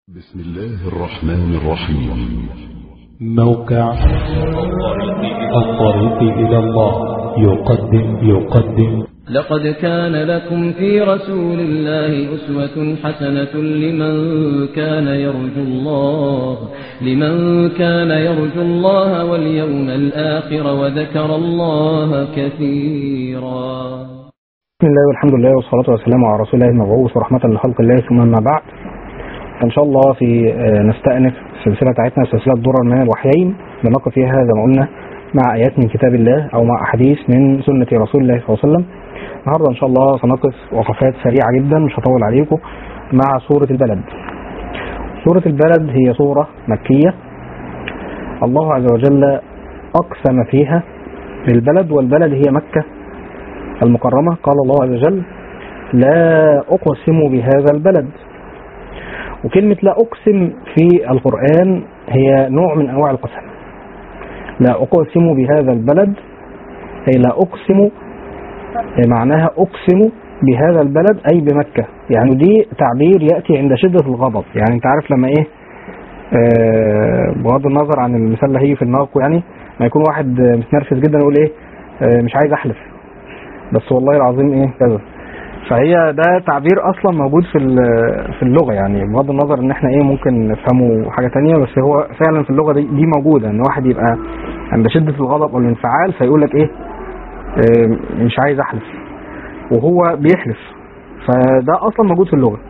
بسم الله الرحمن الرحيم. موقع الطريق إلى الله يقدم لقد كان لكم في رسول الله أسوة حسنة لمن كان يرجو الله واليوم الآخر وذكر الله كثيرا. بسم الله والحمد لله والصلاة والسلام على رسول الله المبعوث ورحمة لخلق الله، ثم أما بعد. إن شاء الله نستأنف السلسلة بتاعتنا، سلسلة درر من الوحيين، بنقف فيها زي ما قلنا مع آيات من كتاب الله أو مع أحاديث من سنة رسول الله صلى الله عليه وسلم. النهارده إن شاء الله سنقف وقفات سريعة جدا، مش هطول عليكم، مع سورة البلد. سورة البلد هي سورة مكية، الله عز وجل أقسم فيها بالبلد، والبلد هي مكة المكرمة. قال الله عز وجل: لا أقسم بهذا البلد. وكلمة لا أقسم في القرآن هي نوع من أنواع القسم. لا أقسم بهذا البلد أي لا أقسم، معناها أقسم بهذا البلد أي بمكة. يعني دي تعبير يأتي عند شدة الغضب. يعني أنت عارف لما إيه، بغض النظر عن المثال اللي هي في دماغكم، يعني ما يكون واحد متنرفز جدا يقول إيه، مش عايز أحلف بس والله العظيم إيه كذا. فهي ده تعبير اصلا موجود في اللغه، يعني بغض النظر ان احنا ايه ممكن نفهمه حاجه تانية، بس هو فعلا في اللغه دي موجوده، ان واحد يبقى عند شده الغضب والانفعال فيقول لك ايه، مش عايز احلف وهو بيحلف. فده اصلا موجود في اللغه،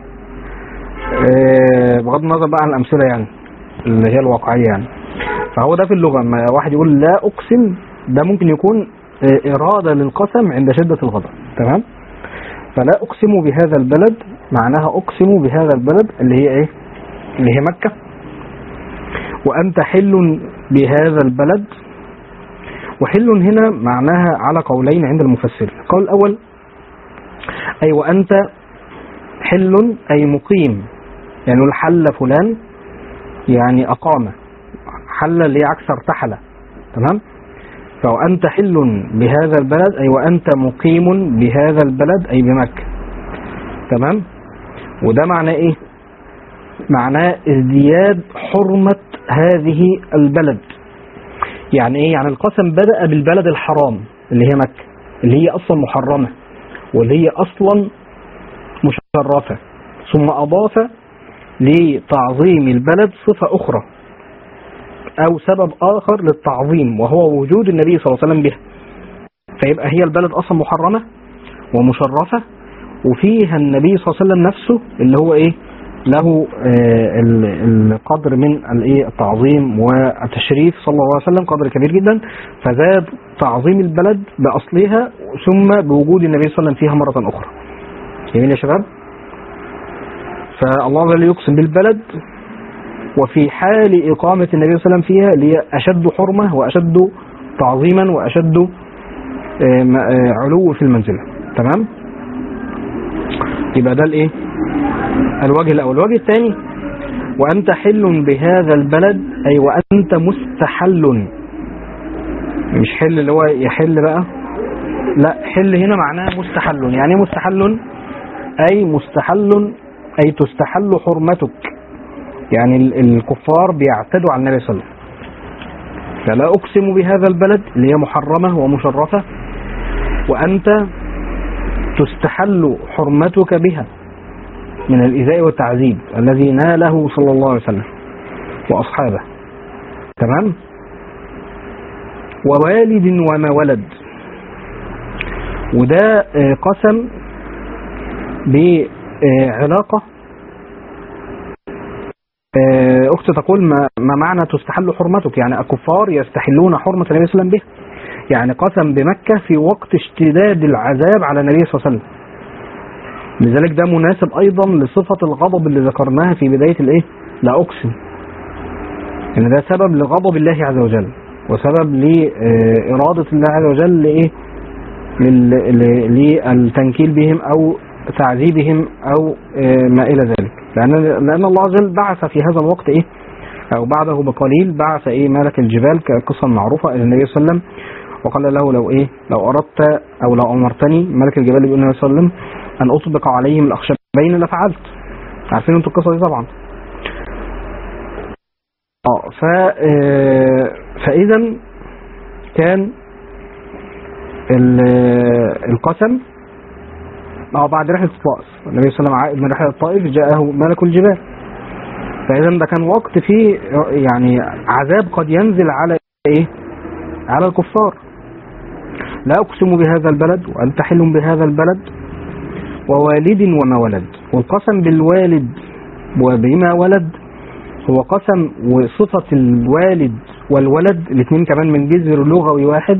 بغض النظر بقى عن الامثله يعني اللي هي الواقعيه يعني. فهو ده في اللغه، لما واحد يقول لا اقسم ده ممكن يكون اراده للقسم عند شده الغضب. تمام. فلا أقسم بهذا البلد معناها أقسم بهذا البلد اللي هي إيه؟ اللي هي مكة. وأنت حل بهذا البلد. وحل هنا معناها على قولين عند المفسرين. القول الأول أي وأنت حل أي مقيم، يعني حل فلان يعني أقام، حل اللي هي عكس ارتحل. تمام. فأنت حل بهذا البلد أي وأنت مقيم بهذا البلد أي بمكة. تمام. وده معناه إيه؟ معناه ازدياد حرمة هذه البلد. يعني إيه؟ يعني القسم بدأ بالبلد الحرام اللي هي مكة، اللي هي أصلا محرمة واللي هي أصلا مشرفة، ثم أضاف لتعظيم البلد صفة أخرى أو سبب آخر للتعظيم، وهو وجود النبي صلى الله عليه وسلم بها. فيبقى هي البلد أصلا محرمة ومشرفة، وفيها النبي صلى الله عليه وسلم نفسه اللي هو إيه، له القدر من التعظيم والتشريف صلى الله عليه وسلم، قدر كبير جدا. فزاد تعظيم البلد بأصلها ثم بوجود النبي صلى الله عليه وسلم فيها مرة أخرى. جميل يا شباب. فالله عز وجل يقسم بالبلد وفي حال إقامة النبي صلى الله عليه وسلم فيها، اللي هي أشد حرمة وأشد تعظيما وأشد علو في المنزلة. تمام. يبقى ده الإيه؟ الوجه الأول. الوجه الثاني وأنت حل بهذا البلد أي وأنت مستحل. مش حل اللي هو يحل بقى، لا، حل هنا معناه مستحل. يعني مستحل أي مستحل أي تستحل حرمتك، يعني الكفار بيعتدوا على النبي صلى الله عليه وسلم. فلا أقسم بهذا البلد اللي هي محرمة ومشرفة وأنت تستحل حرمتك بها من الإيذاء والتعذيب الذي ناله صلى الله عليه وسلم وأصحابه. تمام. ووالد وما ولد، وده قسم بعلاقة. أخت تقول ما معنى تستحل حرمتك؟ يعني الكفار يستحلون حرمة النبي صلى الله عليه وسلم به، يعني قسم بمكة في وقت اشتداد العذاب على النبي صلى الله عليه وسلم. لذلك ده مناسب أيضا لصفة الغضب اللي ذكرناها في بداية لا أقسم، يعني ده سبب لغضب الله عز وجل وسبب لإرادة الله عز وجل للتنكيل بهم أو تعذيبهم أو ما إلى ذلك. لأن الله عز وجل بعث في هذا الوقت أو بعده بقليل بعث ملك الجبال كقصة معروفة إلى النبي صلى الله عليه وسلم، وقال له لو أردت أو لو أمرتني، ملك الجبال يقول النبي صلى الله عليه وسلم، أن أطبق عليهم الأخشبين لفعلت. عارفين انتوا القصة دي طبعا. فإذا كان القسم بعد رحلة الطائف، النبي صلى الله عليه وسلم عائد من رحلة الطائف جاءه ملك الجبال، فإذا ده كان وقت فيه يعني عذاب قد ينزل على إيه؟ على الكفار. لا أقسم بهذا البلد وأنت حل بهذا البلد ووالد وما ولد. والقسم بالوالد وبما ولد هو قسم، وصفة الوالد والولد الاثنين كمان من جذر لغوي واحد.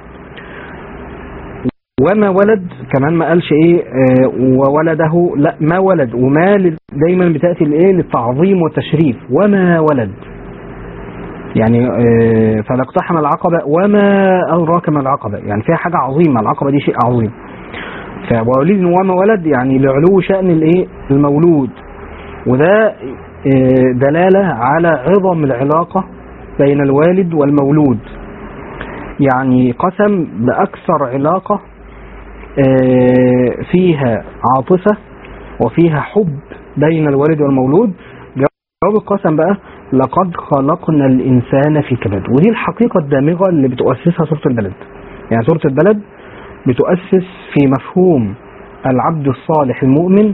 وما ولد كمان ما قالش ايه وولده، لا ما ولد، وما دايما بتأتي الايه للتعظيم والتشريف. وما ولد يعني فلاقتحم العقبة وما أدراك ما العقبة، يعني فيها حاجة عظيمة، العقبة دي شيء عظيم. فوالد وما ولد يعني لعلو شأن الايه المولود، وده دلالة على عظم العلاقة بين الوالد والمولود. يعني قسم بأكثر علاقة فيها عاطفة وفيها حب بين الوالد والمولود. جواب القسم بقى لقد خلقنا الإنسان في كبد، ودي الحقيقة الدامغة اللي بتؤسسها سورة البلد. يعني سورة البلد بتؤسس في مفهوم العبد الصالح المؤمن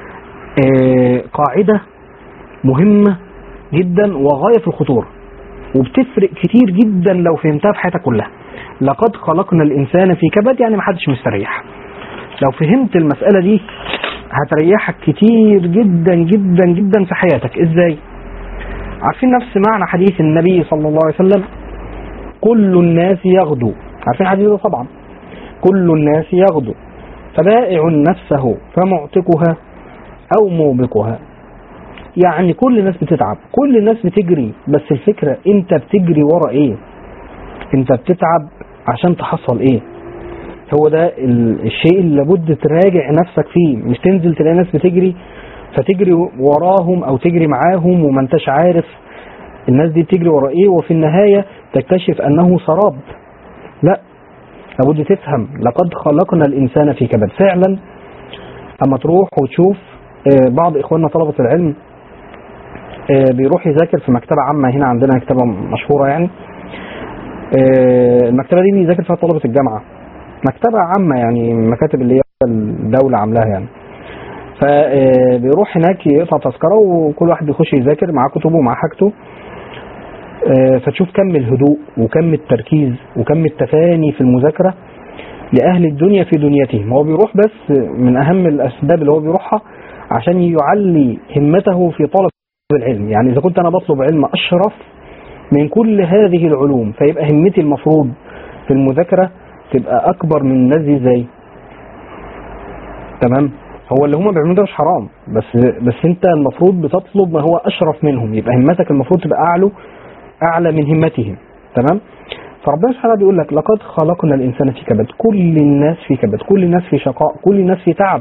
قاعدة مهمة جدا وغاية في الخطورة، وبتفرق كتير جدا لو فهمتها في حياتك كلها. لقد خلقنا الإنسان في كبد يعني محدش مستريح. لو فهمت المسألة دي هتريحك كتير جدا جدا جدا في حياتك. ازاي؟ عارفين نفس معنى حديث النبي صلى الله عليه وسلم كل الناس يغدو؟ عارفين الحديث ده طبعا. كل الناس يغدو فبائع نفسه فمعتقها أو موبقها. يعني كل الناس بتتعب، كل الناس بتجري، بس الفكرة انت بتجري ورا ايه؟ انت بتتعب عشان تحصل ايه؟ هو ده الشيء اللي لابد تراجع نفسك فيه. مش تنزل تلاقي ناس بتجري فتجري وراهم او تجري معاهم وما انتش عارف الناس دي بتجري ورا ايه، وفي النهاية تكتشف انه سراب. لا، لابد تفهم لقد خلقنا الانسان في كبد. فعلا اما تروح وتشوف بعض اخواننا طلبة العلم بيروح يذاكر في مكتبة عامة هنا عندنا، مكتبة مشهورة يعني. المكتبة دي بيذاكر فيها طلبة الجامعة، مكتبة عامة يعني مكاتب اللي هي الدولة عاملاها يعني. فبيروح هناك يقطع تذكرة وكل واحد يخش يذاكر معاه كتبه ومعاه حاجته. فتشوف كم الهدوء وكم التركيز وكم التفاني في المذاكرة لأهل الدنيا في دنيتهم. هو بيروح بس من أهم الأسباب اللي هو بيروحها عشان يعلي همته في طلب العلم. يعني إذا كنت أنا بطلب علم أشرف من كل هذه العلوم، فيبقى همتي المفروض في المذاكرة تبقى أكبر من الناس دي. ازاي؟ تمام؟ هو اللي هم بيعملوا ده مش حرام، بس انت المفروض بتطلب ما هو أشرف منهم، يبقى همتك المفروض تبقى أعلى من همتهم. تمام؟ فربنا سبحانه بيقول لك لقد خلقنا الإنسان في كبد. كل الناس في كبد، كل الناس في شقاء، كل الناس في تعب.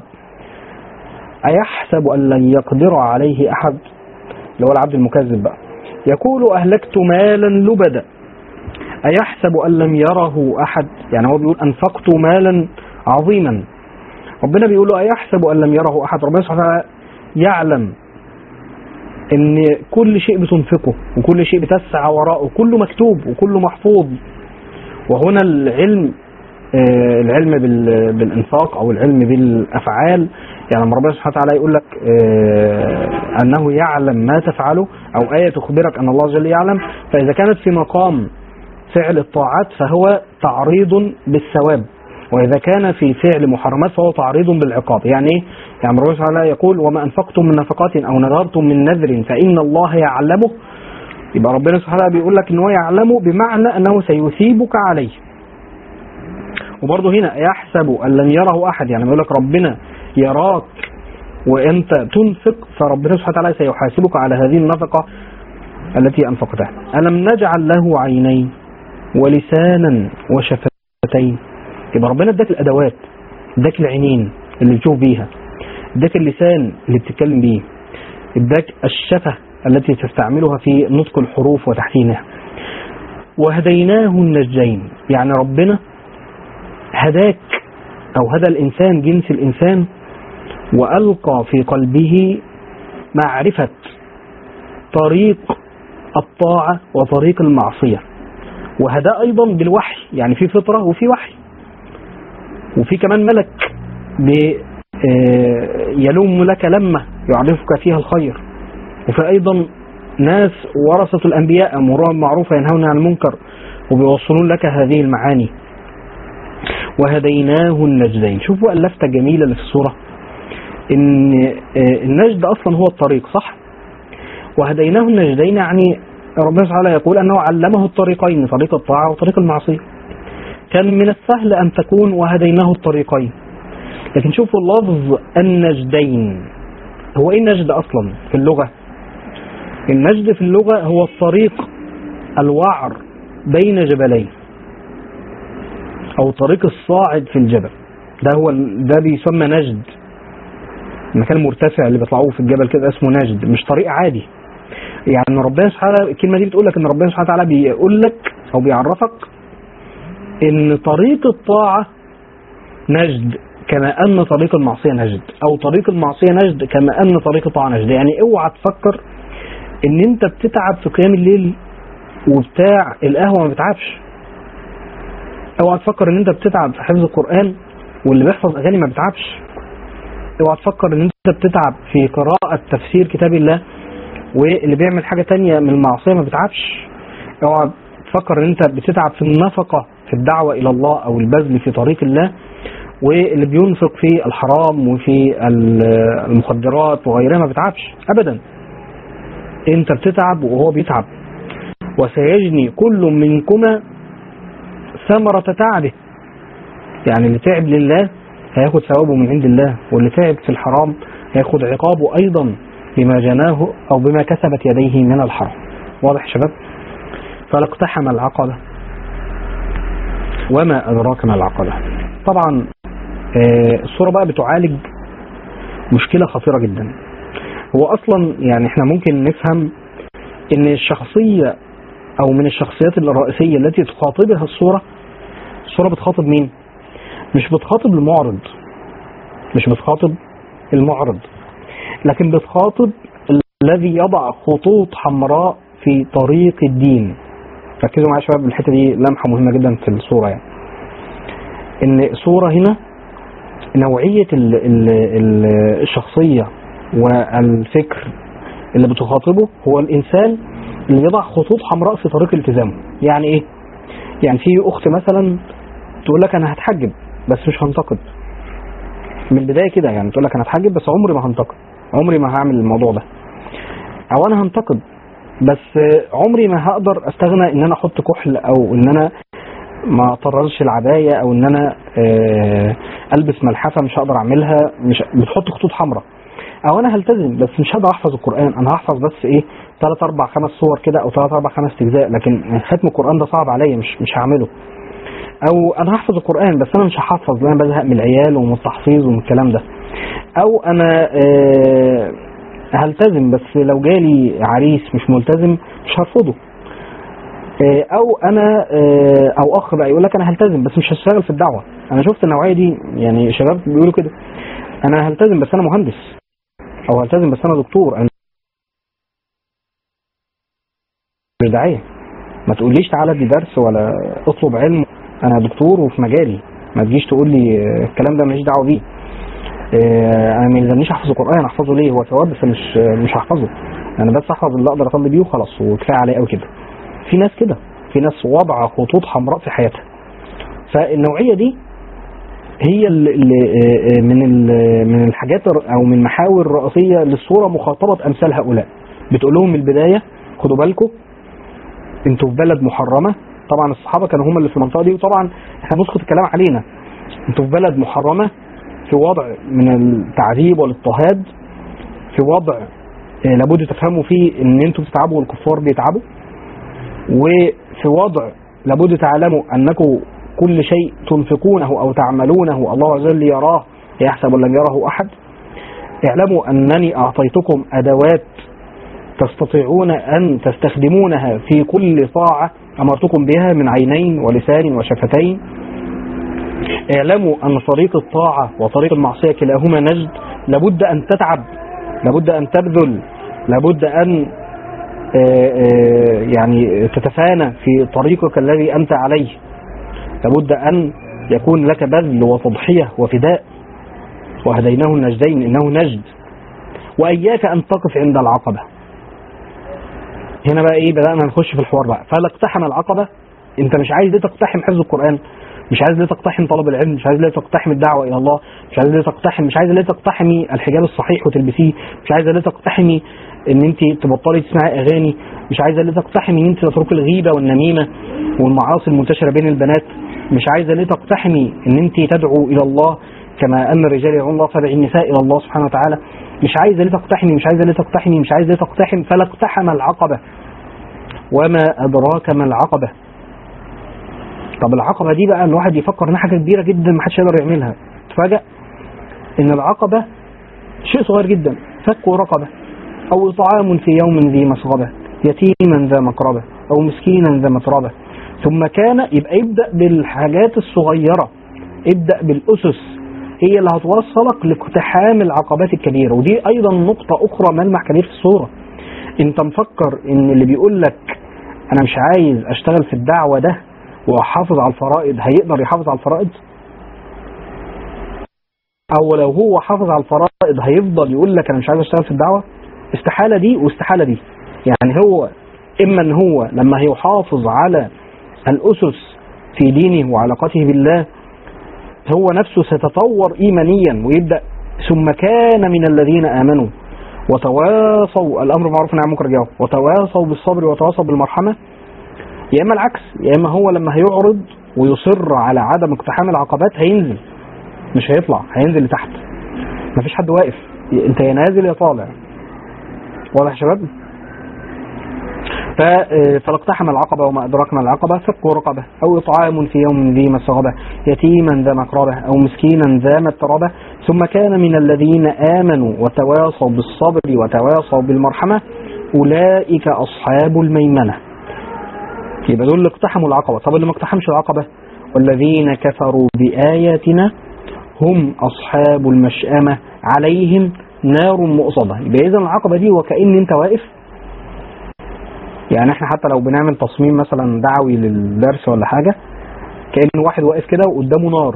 أيحسب أن لن يقدر عليه أحد؟ اللي هو العبد المكذب بقى. يقول أهلكت مالا لبدا أيحسب أن لم يره أحد؟ يعني هو بيقول أنفقت مالا عظيما، ربنا بيقول له أيحسب أن لم يره أحد. ربنا سبحانه وتعالى يعلم ان كل شيء بتنفقه وكل شيء بتسعى وراءه كله مكتوب وكله محفوظ. وهنا العلم بالانفاق او العلم بالافعال، يعني لما ربنا سبحانه وتعالى يقول لك انه يعلم ما تفعله، او آية تخبرك ان الله جل يعلم، فاذا كانت في مقام فعل الطاعات فهو تعريض بالثواب، واذا كان في فعل محرمات فهو تعريض بالعقاب. يعني ايه؟ يعني ربنا سبحانه وتعالى يقول وما انفقتم من نفقات او نذرتم من نذر فان الله يعلمه. يبقى ربنا سبحانه وتعالى بيقول لك ان هو يعلمه بمعنى انه سيثيبك عليه. وبرضه هنا يحسب ان لن يره احد، يعني بيقول لك ربنا يراك وانت تنفق، فربنا سبحانه وتعالى سيحاسبك على هذه النفقه التي انفقتها. الم نجعل له عينين ولسانا وشفتين؟ يبقى ربنا اداك الادوات، اداك العينين اللي بتشوف بيها، اداك اللسان اللي بتتكلم بيه، اداك الشفه التي تستعملها في نطق الحروف وتحسينها، وهديناه النجدين. يعني ربنا هداك او هدى الانسان، جنس الانسان، والقى في قلبه معرفة طريق الطاعة وطريق المعصية، وهذا أيضا بالوحي، يعني في فطرة وفي وحي، وفي كمان ملك يلوم لك لمة يعرفك فيها الخير، وفي أيضا ناس ورثة الأنبياء أمورهم معروفة ينهون عن المنكر وبيوصلون لك هذه المعاني. وهديناه النجدين. شوفوا اللفتة الجميلة اللي في السورة، إن النجد أصلا هو الطريق، صح؟ وهديناه النجدين يعني ربنا سبحانه يقول أنه علمه الطريقين، طريق الطاعة وطريق المعصية. كان من السهل أن تكون وهديناه الطريقين، لكن شوفوا اللفظ النجدين. هو إيه النجد أصلا في اللغة؟ النجد في اللغة هو الطريق الوعر بين جبلين، أو طريق الصاعد في الجبل. ده بيسمى نجد، المكان المرتفع اللي بيطلعوه في الجبل كده اسمه نجد، مش طريق عادي. يعني ربنا سبحانه، الكلمة دي بتقول لك ان ربنا سبحانه وتعالى بيقول لك او بيعرفك ان طريق الطاعة نجد كما ان طريق المعصية نجد، او طريق المعصية نجد كما ان طريق الطاعة نجد. يعني اوعى تفكر ان انت بتتعب في قيام الليل وبتاع القهوة ما بتعبش. اوعى تفكر ان انت بتتعب في حفظ القرآن واللي بيحفظ اغاني ما بتعبش. اوعى تفكر ان انت بتتعب في قراءة تفسير كتاب الله واللي بيعمل حاجة تانية من المعصية ما بتعبش. اوعى تفكر ان انت بتتعب في النفقة في الدعوة الى الله او البذل في طريق الله واللي بينفق في الحرام وفي المخدرات وغيرها ما بتعبش ابدا. انت بتتعب وهو بيتعب. وسيجني كل منكما ثمرة تعبه. يعني اللي تعب لله هياخد ثوابه من عند الله، واللي تعب في الحرام هياخد عقابه ايضا بما جناه او بما كسبت يديه من الحرام. واضح شباب؟ فلاقتحم العقبة وما أدراك ما العقبة. طبعا الصورة بقى بتعالج مشكلة خطيرة جدا. هو أصلا يعني احنا ممكن نفهم ان الشخصية او من الشخصيات الرئيسية التي تخاطبها الصورة بتخاطب مين؟ مش بتخاطب المعرض، مش بتخاطب المعرض، لكن بتخاطب الذي يضع خطوط حمراء في طريق الدين. ركزوا معايا شباب، الحتة دي لمحة مهمة جدا في الصورة. يعني ان الصورة هنا نوعية الشخصية والفكر اللي بتخاطبه هو الإنسان اللي يضع خطوط حمراء في طريق التزامه. يعني ايه؟ يعني في أخت مثلا تقول لك أنا هتحجب بس مش هنتقد من البداية كده. يعني تقول لك أنا هتحجب بس عمري ما هنتقد، عمري ما هعمل الموضوع ده، أو أنا هنتقد بس عمري ما هقدر أستغنى إن أنا أحط كحل، أو إن أنا ما أطرزش العباية، أو إن أنا ألبس ملحفة مش هقدر أعملها. مش بتحط خطوط حمراء. أو أنا هلتزم بس مش هقدر أحفظ القرآن، أنا هحفظ بس إيه 3 4 5 صور كده، أو 3 4 5 أجزاء، لكن ختم القرآن ده صعب عليا، مش هعمله. او انا هحفظ القرآن بس انا مش هحفظ لان بزهق من العيال ومن التحفيظ ومن الكلام ده. او انا هلتزم بس لو جالي عريس مش ملتزم مش هرفضه. او انا او اخ بقى يقول لك انا هلتزم بس مش هشتغل في الدعوة. انا شفت النوعية دي، يعني شباب بيقولوا كده انا هلتزم بس انا مهندس، او هلتزم بس انا دكتور، انا مش داعية. ما تقوليش تعالى ادي درس ولا اطلب علم، انا دكتور وفي مجالي. ما تجيش تقول لي الكلام ده ماليش دعوه بيه. انا ما يلزمنيش احفظ القرآن، احفظه ليه؟ هو ثواب بس مش هحفظه، انا بس احفظ اللي اقدر اصلي بيه وخلاص وكفايه عليه قوي كده. في ناس كده، في ناس وضع خطوط حمراء في حياتها. فالنوعيه دي هي اللي من الحاجات او من المحاور الرئيسيه للصوره مخاطبه امثال هؤلاء. بتقول لهم من البدايه خدوا بالكم انتوا في بلد محرمه. طبعا الصحابة كانوا هم اللي في المنطقة دي، وطبعا احنا بنسقط الكلام علينا. انتوا في بلد محرمة، في وضع من التعذيب والاضطهاد، في وضع لابد تفهموا فيه ان انتوا بتتعبوا والكفار بيتعبوا، وفي وضع لابد تعلموا انكم كل شيء تنفقونه او تعملونه الله عز وجل يراه يحسب لم يره احد. اعلموا انني اعطيتكم ادوات تستطيعون ان تستخدمونها في كل طاعة أمرتكم بها من عينين ولسان وشفتين. اعلموا أن طريق الطاعة وطريق المعصية كلاهما نجد. لابد أن تتعب، لابد أن تبذل، لابد أن يعني تتفانى في طريقك الذي أنت عليه، لابد أن يكون لك بذل وتضحية وفداء. وهديناه النجدين، إنه نجد. وإياك أن تقف عند العقبة. هنا بقى إيه، بدأنا نخش في الحوار بقى. فلا اقتحم العقبة، أنت مش عايز ليه تقتحم حفظ القرآن، مش عايز ليه تقتحم طلب العلم، مش عايز ليه تقتحم الدعوة إلى الله، مش عايز ليه تقتحمي الحجاب الصحيح وتلبسيه، مش عايز ليه تقتحمي ان انت تبطلي تسمعي اغاني، مش عايزه ليه تقتحمي ان انت تتركي الغيبه والنميمه والمعاصي المنتشره بين البنات، مش عايزه ليه تقتحمي ان انت تدعو الى الله كما ان الرجال يدعون الله فدعي النساء الى الله سبحانه وتعالى، مش عايزه ليه تقتحمي. فلا اقتحم العقبه. وما ادراك ما العقبه. طب العقبه دي بقى الواحد يفكر انها حاجه كبيره جدا ما حدش يقدر يعملها، تفاجئ ان العقبه شيء صغير جدا، فك رقبه أو طعام في يوم ذي مسغبة يتيما ذا مقربة أو مسكينا ذا متربة. ثم كان، يبقى ابدأ بالحاجات الصغيرة، ابدأ بالأسس، هي اللي هتوصلك لاقتحام العقبات الكبيرة. ودي أيضا نقطة أخرى ملمح كبير في الصورة. أنت مفكر إن اللي بيقول لك أنا مش عايز أشتغل في الدعوة ده وأحافظ على الفرائض هيقدر يحافظ على الفرائض؟ أو لو هو حافظ على الفرائض هيفضل يقول لك أنا مش عايز أشتغل في الدعوة؟ استحالة دي واستحالة دي. يعني هو إما أن هو لما هيحافظ على الأسس في دينه وعلاقته بالله هو نفسه سيتطور إيمانيا ويبدأ ثم كان من الذين آمنوا وتواصوا الأمر معروف والنهي عن المنكر وتواصوا بالصبر وتواصوا بالمرحمة، يا إما العكس، يا إما هو لما هيعرض ويصر على عدم اقتحام العقبات هينزل، مش هيطلع، هينزل لتحت، مفيش حد واقف، انت يا نازل يا طالع. واضح يا شباب؟ فلا اقتحم العقبة. وما أدراك ما العقبة، فك رقبة أو إطعام في يوم ذي مسغبة يتيما ذا مقربة أو مسكينا ذا متربة ثم كان من الذين آمنوا وتواصوا بالصبر وتواصوا بالمرحمة أولئك أصحاب الميمنة. يبقى دول اللي اقتحموا العقبة. طب اللي ما اقتحمش العقبة، والذين كفروا بآياتنا هم أصحاب المشأمة عليهم نار مؤصدة. يبقى إذن العقبة دي وكأن أنت واقف، يعني احنا حتى لو بنعمل تصميم مثلا دعوي للدرس ولا حاجة كأن واحد واقف كده وقدامه نار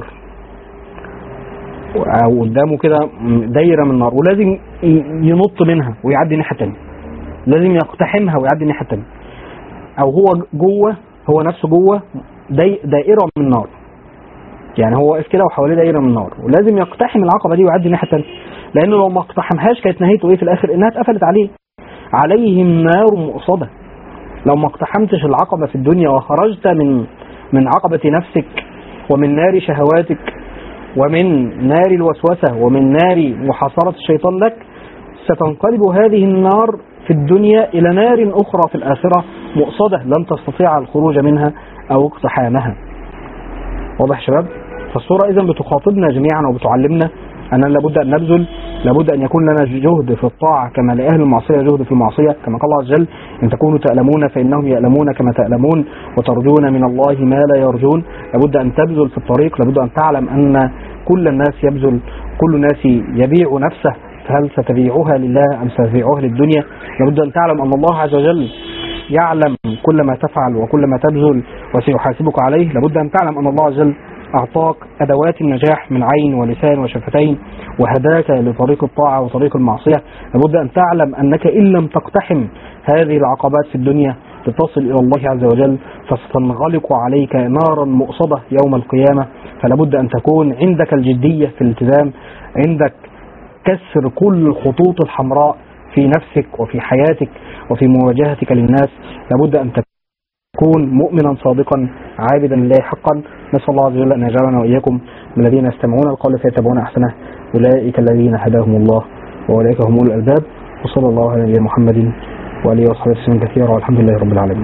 أو قدامه كده دايرة من النار ولازم ينط منها ويعدي الناحية التانية، لازم يقتحمها ويعدي الناحية التانية، أو هو جوه، هو نفسه جوه دائرة من النار، يعني هو واقف كده وحواليه دائرة من النار ولازم يقتحم العقبة دي ويعدي الناحية التانية، لأنه لو ما اقتحمهاش كانت نهايته إيه في الآخر؟ إنها اتقفلت عليه. عليهم نار مؤصدة. لو ما اقتحمتش العقبة في الدنيا وخرجت من عقبة نفسك ومن نار شهواتك ومن نار الوسوسة ومن نار محاصرة الشيطان لك، ستنقلب هذه النار في الدنيا إلى نار أخرى في الآخرة مؤصدة لن تستطيع الخروج منها أو اقتحامها. واضح شباب؟ فالصورة إذن بتخاطبنا جميعا وبتعلمنا أننا لابد أن نبذل، لابد أن يكون لنا جهد في الطاعة كما لأهل المعصية جهد في المعصية، كما قال الله عز وجل إن تكونوا تألمون فإنهم يألمون كما تألمون وترجون من الله ما لا يرجون. لابد أن تبذل في الطريق، لابد أن تعلم أن كل الناس يبذل، كل الناس يبيع نفسه، فهل ستبيعها لله أم ستبيعها للدنيا؟ لابد أن تعلم أن الله عز وجل يعلم كل ما تفعل وكل ما تبذل وسيحاسبك عليه. لابد أن تعلم أن الله عز وجل أعطاك أدوات النجاح من عين ولسان وشفتين وهداك لطريق الطاعة وطريق المعصية. لابد أن تعلم أنك إن لم تقتحم هذه العقبات في الدنيا لتصل إلى الله عز وجل فستنغلق عليك نارا مؤصدة يوم القيامة. فلابد أن تكون عندك الجدية في الالتزام، عندك كسر كل الخطوط الحمراء في نفسك وفي حياتك وفي مواجهتك للناس. لابد أن تكون مؤمنا صادقا عابدا لله حقا. نسأل الله عز وجل أن يجعلنا وإياكم من الذين يستمعون القول فيتبعون أحسنه، أولئك الذين هداهم الله وأولئك هم أولو الألباب. وصلى الله على نبينا محمد وآله وصحبه وسلم كثيرا والحمد لله رب العالمين.